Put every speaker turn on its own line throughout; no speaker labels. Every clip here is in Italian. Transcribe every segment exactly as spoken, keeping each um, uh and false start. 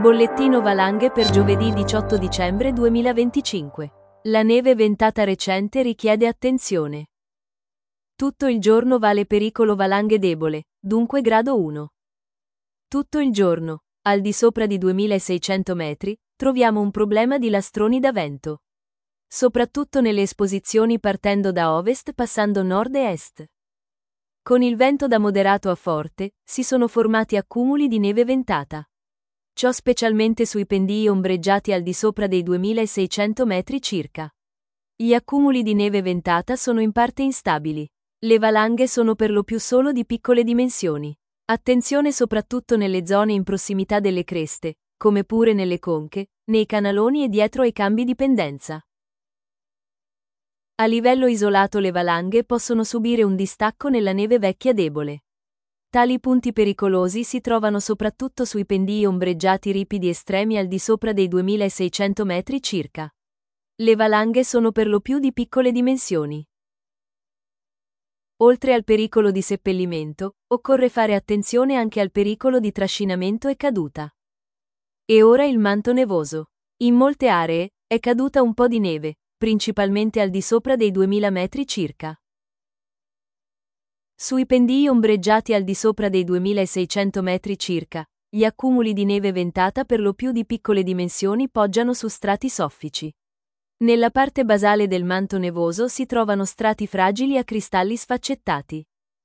Bollettino valanghe per giovedì diciotto dicembre duemilaventicinque. La neve ventata recente richiede attenzione. Tutto il giorno vale pericolo valanghe debole, dunque grado uno. Tutto il giorno, al di sopra di duemilaseicento metri, troviamo un problema di lastroni da vento. Soprattutto nelle esposizioni partendo da ovest passando nord e est. Con il vento da moderato a forte, si sono formati accumuli di neve ventata. Ciò specialmente sui pendii ombreggiati al di sopra dei duemilaseicento metri circa. Gli accumuli di neve ventata sono in parte instabili. Le valanghe sono per lo più solo di piccole dimensioni. Attenzione soprattutto nelle zone in prossimità delle creste, come pure nelle conche, nei canaloni e dietro ai cambi di pendenza. A livello isolato le valanghe possono subire un distacco nella neve vecchia debole. Tali punti pericolosi si trovano soprattutto sui pendii ombreggiati ripidi estremi al di sopra dei duemilaseicento metri circa. Le valanghe sono per lo più di piccole dimensioni. Oltre al pericolo di seppellimento, occorre fare attenzione anche al pericolo di trascinamento e caduta. E ora il manto nevoso. In molte aree, è caduta un po' di neve, principalmente al di sopra dei duemila metri circa. Sui pendii ombreggiati al di sopra dei duemilaseicento metri circa, gli accumuli di neve ventata per lo più di piccole dimensioni poggiano su strati soffici. Nella parte basale del manto nevoso si trovano strati fragili a cristalli sfaccettati.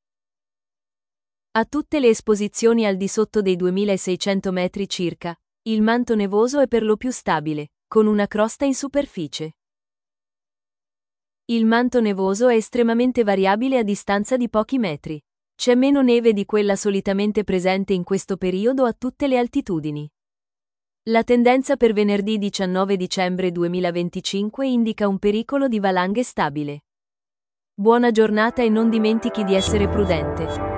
A tutte le esposizioni al di sotto dei duemilaseicento metri circa, il manto nevoso è per lo più stabile, con una crosta in superficie. Il manto nevoso è estremamente variabile a distanza di pochi metri. C'è meno neve di quella solitamente presente in questo periodo a tutte le altitudini. La tendenza per venerdì diciannove dicembre duemilaventicinque indica un pericolo di valanghe stabile. Buona giornata e non dimentichi di essere prudente.